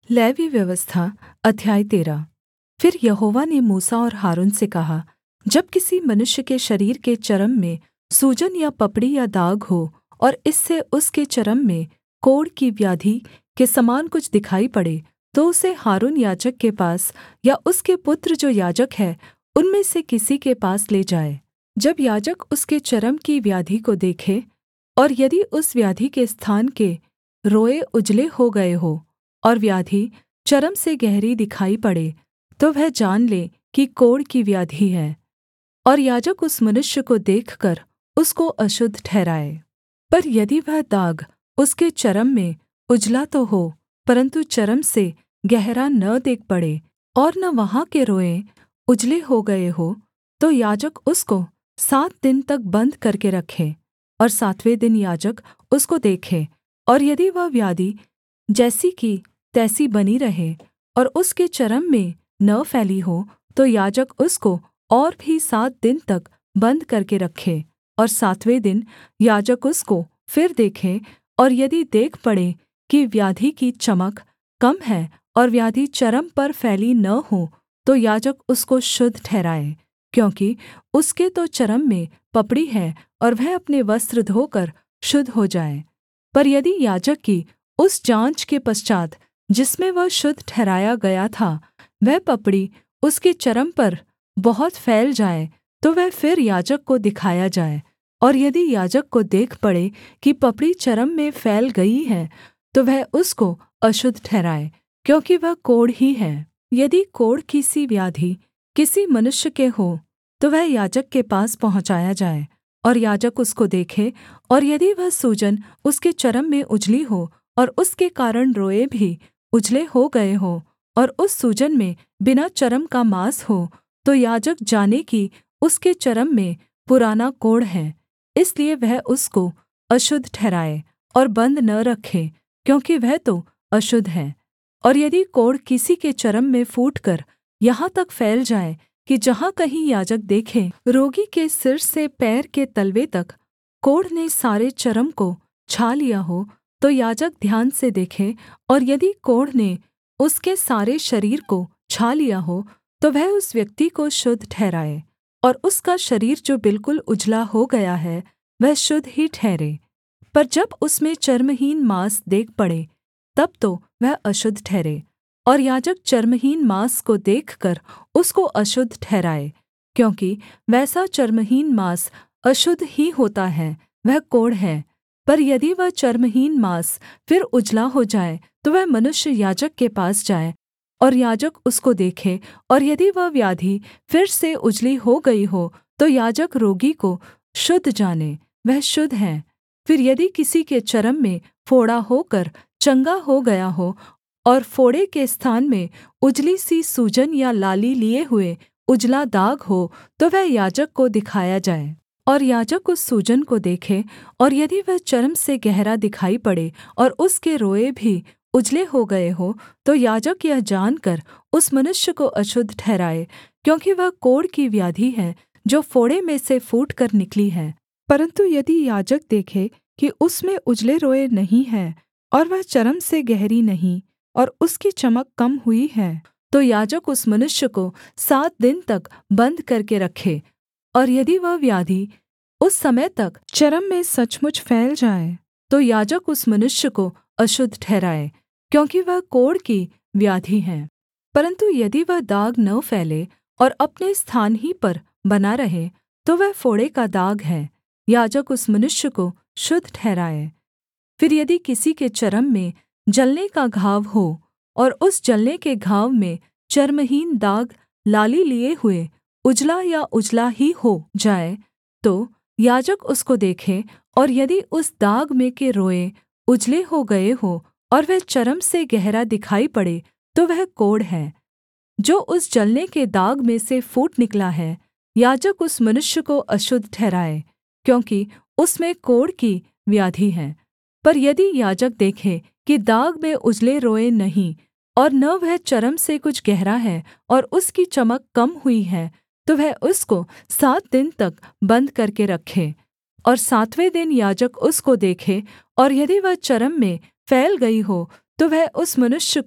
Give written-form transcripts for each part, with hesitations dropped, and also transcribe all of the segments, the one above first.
Levy व्यवस्था अध्याय 13। फिर यहोवा ने मूसा और हारून से कहा, जब किसी मनुष्य के शरीर के चर्म में सूजन या पपड़ी या दाग हो और इससे उसके चर्म में कोढ़ की व्याधि के समान कुछ दिखाई पड़े, तो उसे हारून याजक के पास या उसके पुत्र जो याजक है उनमें से किसी के पास ले जाए। जब याजक उसके चर्म की व्याधि को देखे और यदि उस व्याधि के स्थान के रोएँ उजले हो गए हों और व्याधि चर्म से गहरी दिखाई पड़े, तो वह जान ले कि कोढ़ की व्याधि है, और याजक उस मनुष्य को देखकर उसको अशुद्ध ठहराए। पर यदि वह दाग उसके चर्म में उजला तो हो, परन्तु चर्म से गहरा न देख पड़े और न वहाँ के रोएँ उजले हो गए हों, तो याजक उसको 7 दिन तक बन्द करके रखे, और 7वें दिन याजक उसको देखे, और यदि वह व्याधि जैसी की तैसी बनी रहे और उसके चर्म में न फैली हो, तो याजक उसको और भी 7 दिन तक बन्द करके रखे, और 7वें दिन याजक उसको फिर देखे, और यदि देख पड़े कि व्याधि की चमक कम है और व्याधि चर्म पर फैली न हो, तो याजक उसको शुद्ध ठहराए, क्योंकि उसके तो चर्म में पपड़ी है और वह अपने वस्त्र धोकर शुद्ध हो जाए। पर यदि याजक की उस जाँच के पश्चात् जिसमें वह शुद्ध ठहराया गया था, वह पपड़ी उसके चर्म पर बहुत फैल जाए, तो वह फिर याजक को दिखाया जाए, और यदि याजक को देख पड़े कि पपड़ी चर्म में फैल गई है, तो वह उसको अशुद्ध ठहराए, क्योंकि वह कोढ़ ही है। यदि कोढ़ की सी व्याधि किसी मनुष्य के हो, तो वह याजक के पास पहुँचाया जाए, और याजक उसको देखे, और यदि वह सूजन उसके चर्म में उजली हो और उसके कारण रोएँ भी उजले हो गए हों, और उस सूजन में बिना चर्म का माँस हो, तो याजक जाने कि उसके चर्म में पुराना कोढ़ है, इसलिए वह उसको अशुद्ध ठहराए और बन्द न रखे, क्योंकि वह तो अशुद्ध है। और यदि कोढ़ किसी के चर्म में फूटकर यहाँ तक फैल जाए कि जहाँ कहीं याजक देखे रोगी के सिर से पैर के तलवे तक कोढ़ ने सारे चर्म को छा लिया हो, तो याजक ध्यान से देखे, और यदि कोढ़ ने उसके सारे शरीर को छा लिया हो, तो वह उस व्यक्ति को शुद्ध ठहराए, और उसका शरीर जो बिलकुल उजला हो गया है वह शुद्ध ही ठहरे। पर जब उसमें चर्महीन माँस देख पड़े, तब तो वह अशुद्ध ठहरे, और याजक चर्महीन माँस को देखकर उसको अशुद्ध ठहराए, क्योंकि वैसा चर्महीन माँस अशुद्ध ही होता है, वह कोढ़ है। पर यदि वह चर्महीन माँस फिर उजला हो जाए, तो वह मनुष्य याजक के पास जाए, और याजक उसको देखे, और यदि वह व्याधि फिर से उजली हो गई हो, तो याजक रोगी को शुद्ध जाने, वह शुद्ध है। फिर यदि किसी के चर्म में फोड़ा होकर चंगा हो गया हो, और फोड़े के स्थान में उजली सी सूजन या लाली लिए हुए उजला दाग हो, तो वह याजक को दिखाया जाए, और याजक उस सूजन को देखे, और यदि वह चर्म से गहरा दिखाई पड़े और उसके रोएँ भी उजले हो गए हो, तो याजक यह जानकर उस मनुष्य को अशुद्ध ठहराए, क्योंकि वह कोढ़ की व्याधि है जो फोड़े में से फूटकर निकली है। परन्तु यदि याजक देखे कि उसमें उजले रोएँ नहीं हैं, और वह चर्म से गहरी नहीं, और उसकी चमक कम हुई है, तो याजक उस मनुष्य को 7 दिन तक बन्द करके रखे, और यदि वह व्याधि उस समय तक चर्म में सचमुच फैल जाए, तो याजक उस मनुष्य को अशुद्ध ठहराए, क्योंकि वह कोढ़ की व्याधि है। परन्तु यदि वह दाग न फैले और अपने स्थान ही पर बना रहे, तो वह फोड़े का दाग है, याजक उस मनुष्य को शुद्ध ठहराए। फिर यदि किसी के चर्म में जलने का घाव हो, और उस जलने के घाव में चर्महीन दाग लाली लिए हुए उजला या उजला ही हो जाए, तो याजक उसको देखे, और यदि उस दाग में के रोएँ उजले हो गए हों और वह चर्म से गहरा दिखाई पड़े, तो वह कोढ़ है जो उस जलने के दाग में से फूट निकला है। याजक उस मनुष्य को अशुद्ध ठहराए, क्योंकि उसमें कोढ़ की व्याधि है। पर यदि याजक देखे कि दाग में उजले रोएँ नहीं, और न वह चर्म से कुछ गहरा है, और उसकी चमक कम हुई है, तो वह उसको 7 दिन तक बन्द करके रखे, और 7वें दिन याजक उसको देखे, और यदि वह चर्म में फैल गई हो, तो वह उस मनुष्य को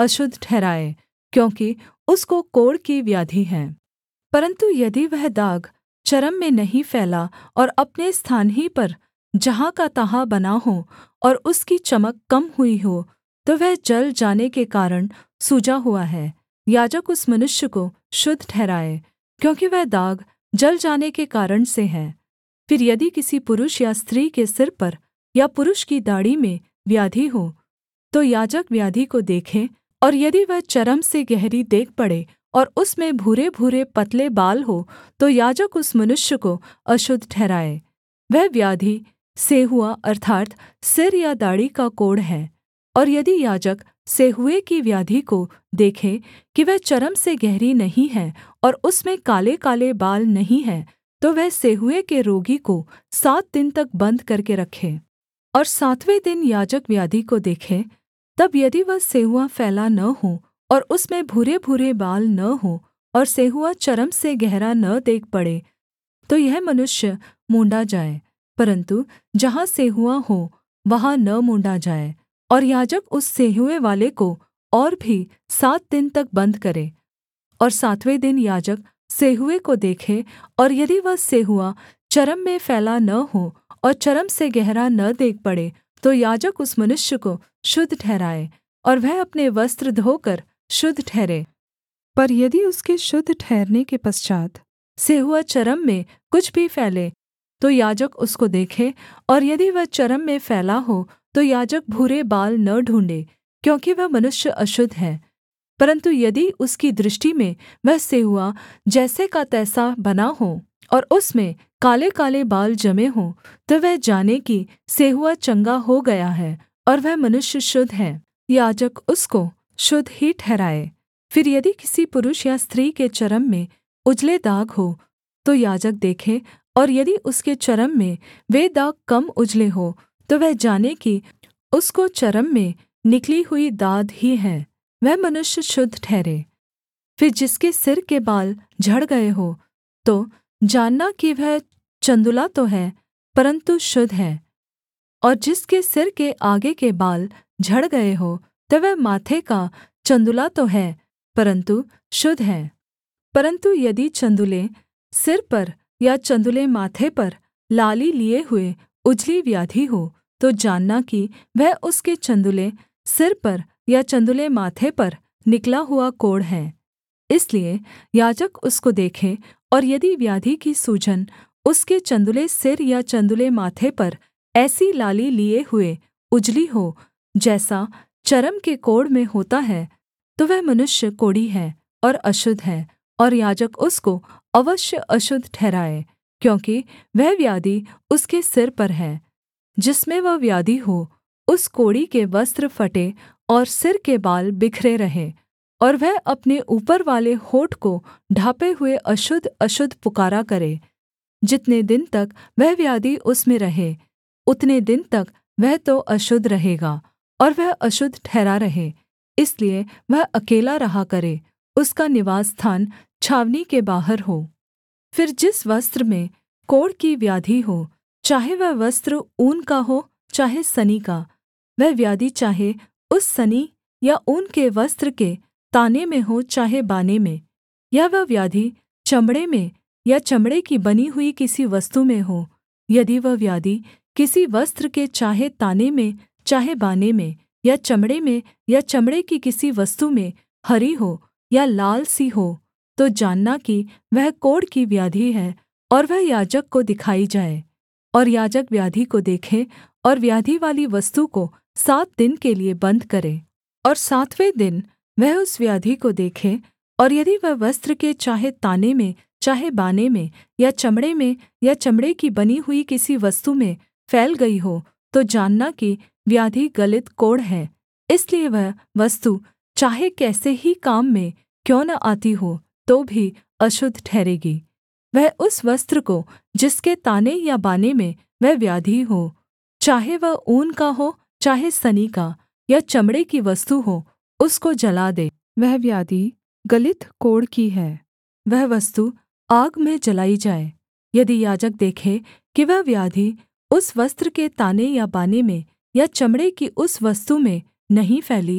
अशुद्ध ठहराए, क्योंकि उसको कोढ़ की व्याधि है। परन्तु यदि वह दाग चर्म में नहीं फैला और अपने स्थान ही पर जहाँ का तहाँ बना हो और उसकी चमक कम हुई हो, तो वह जल जाने के कारण सूजा हुआ है। याजक उस मनुष्य को शुद्ध ठहराए, क्योंकि वह दाग जल जाने के कारण से है। फिर यदि किसी पुरुष या स्त्री के सिर पर या पुरुष की दाढ़ी में व्याधि हो, तो याजक व्याधि को देखे, और यदि वह चर्म से गहरी देख पड़े और उसमें भूरे-भूरे पतले बाल हो, तो याजक उस मनुष्य को अशुद्ध ठहराए। वह व्याधि सेंहुआ अर्थात् सिर या दाढ़ी का कोढ़ है। और यदि याजक सेंहुएँ की व्याधि को देखे कि वह चर्म से गहरी नहीं है और उसमें काले-काले बाल नहीं हैं, तो वह सेंहुएँ के रोगी को 7 दिन तक बन्द करके रखे। और 7वें दिन याजक व्याधि को देखे, तब यदि वह सेंहुआ फैला न हो और उसमें भूरे-भूरे बाल न हों और सेंहुआ चर्म से गहरा न देख पड़े, तो यह मनुष्य मूँण्डा जाए। परन्तु जहाँ सेंहुआ हो वहाँ न मूँण्डा जाए। और याजक उस सेंहुएँ वाले को और भी 7 दिन तक बन्द करे। और 7वें दिन याजक सेंहुएँ को देखे, और यदि वह सेंहुआ चर्म में फैला न हो और चर्म से गहरा न देख पड़े, तो याजक उस मनुष्य को शुद्ध ठहराए, और वह अपने वस्त्र धोकर शुद्ध ठहरे। पर यदि उसके शुद्ध ठहरने के पश्चात् सेंहुआ चर्म में कुछ भी फैले, तो याजक उसको देखे, और यदि वह चर्म में फैला हो, तो याजक भूरे बाल न ढूँढ़े, क्योंकि वह मनुष्य अशुद्ध है। परन्तु यदि उसकी दृष्टि में वह सेंहुआ जैसे का तैसा बना हो और उसमें काले-काले बाल जमे हों, तो वह जाने कि सेंहुआ चंगा हो गया है और वह मनुष्य शुद्ध है। याजक उसको शुद्ध ही ठहराए। फिर यदि किसी पुरुष या स्त्री के चर्म में उजले दाग हो, तो याजक देखे, और यदि उसके चर्म में वे दाग कम उजले हो, तो वह जाने कि उसको चर्म में निकली हुई दाद ही है, वह मनुष्य शुद्ध ठहरे। फिर जिसके सिर के बाल झड़ गए हो, तो जानना कि वह चन्दुला तो है, परन्तु शुद्ध है। और जिसके सिर के आगे के बाल झड़ गए हो, तो वह माथे का चन्दुला तो है, परन्तु शुद्ध है। परन्तु यदि चन्दुले सिर पर या चन्दुले माथे पर लाली लिए हुए उजली व्याधि हो, तो जानना कि वह उसके चन्दुले सिर पर या चन्दुले माथे पर निकला हुआ कोढ़ है। इसलिए याजक उसको देखे, और यदि व्याधि की सूजन उसके चन्दुले सिर या चन्दुले माथे पर ऐसी लाली लिए हुए उजली हो, जैसा चर्म के कोढ़ में होता है, तो वह मनुष्य कोढ़ी है और अशुद्ध है, और याजक उसको अवश्य अशुद्ध ठहराए, क्योंकि वह व्याधि उसके सिर पर है। जिसमें वह व्याधि हो, उस कोढ़ी के वस्त्र फटे और सिर के बाल बिखरे रहें, और वह अपने ऊपर वाले होंठ को ढाँपे हुए अशुद्ध अशुद्ध पुकारा करे। जितने दिन तक वह व्याधि उसमें रहे, उतने दिन तक वह तो अशुद्ध रहेगा, और वह अशुद्ध ठहरा रहे। इसलिए वह अकेला रहा करे, उसका निवासस्थान छावनी के बाहर हो। फिर जिस वस्त्र में कोढ़ की व्याधि हो, चाहे वह वस्त्र ऊन का हो चाहे सनी का, वह व्याधि चाहे उस सनी या ऊन के वस्त्र के ताने में हो चाहे बाने में, या वह व्याधि चमड़े में या चमड़े की बनी हुई किसी वस्तु में हो, यदि वह व्याधि किसी वस्त्र के चाहे ताने में चाहे बाने में या चमड़े में या चमड़े की किसी वस्तु में हरी हो या लाल सी हो, तो जानना कि वह कोढ़ की व्याधि है, और वह याजक को दिखाई जाए। और याजक व्याधि को देखे और व्याधि वाली वस्तु को 7 दिन के लिये बन्द करे। और 7वें दिन वह उस व्याधि को देखे, और यदि वह वस्त्र के चाहे ताने में चाहे बाने में या चमड़े में या चमड़े की बनी हुई किसी वस्तु में फैल गई हो, तो जानना कि व्याधि गलित कोढ़ है। इसलिए वह वस्तु चाहे कैसे ही काम में क्यों न आती हो, तो भी अशुद्ध ठहरेगी। वह उस वस्त्र को जिसके ताने या बाने में वह व्याधि हो, चाहे वह ऊन का हो चाहे सनी का या चमड़े की वस्तु हो, उसको जला दे। वह व्याधि गलित कोढ़ की है, वह वस्तु आग में जलाई जाए। यदि याजक देखे कि वह व्याधि उस वस्त्र के ताने या बाने में या चमड़े की उस वस्तु में नहीं फैली,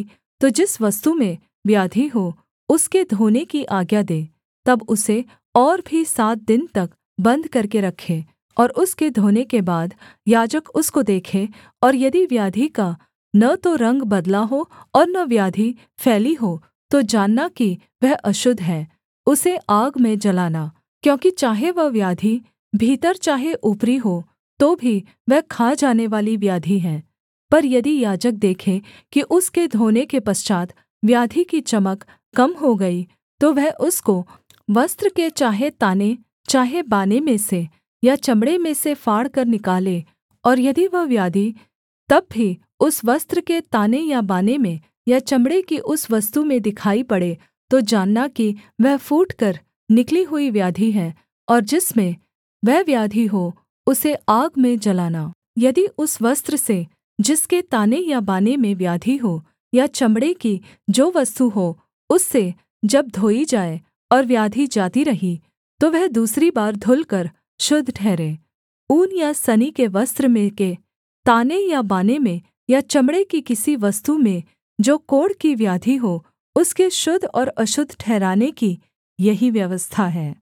तो जिस वस्तु में व्याधि हो उसके धोने की आज्ञा दे। तब उसे और भी 7 दिन तक बन्द करके रखे, और उसके धोने के बाद याजक उसको देखे, और यदि व्याधि का न तो रंग बदला हो और न व्याधि फैली हो, तो जानना कि वह अशुद्ध है। उसे आग में जलाना, क्योंकि चाहे वह व्याधि भीतर चाहे ऊपरी हो, तो भी वह खा जानेवाली व्याधि है। पर यदि याजक देखे कि उसके धोने के पश्चात् व्याधि की चमक कम हो गई, तो वह उसको वस्त्र के चाहे ताने चाहे बाने में से या चमड़े में से फाड़कर निकाले, और यदि वह व्याधि तब भी उस वस्त्र के ताने या बाने में या चमड़े की उस वस्तु में दिखाई पड़े, तो जानना कि वह फूटकर निकली हुई व्याधि है, और जिसमें वह व्याधि हो उसे आग में जलाना। यदि उस वस्त्र से जिसके ताने या बाने में व्याधि हो या चमड़े की जो वस्तु हो उससे जब धोई जाए और व्याधि जाती रही, तो वह दूसरी बार धुलकर शुद्ध ठहरे। ऊन या सनी के वस्त्र में के ताने या बाने में या चमड़े की किसी वस्तु में जो कोढ़ की व्याधि हो, उसके शुद्ध और अशुद्ध ठहराने की यही व्यवस्था है।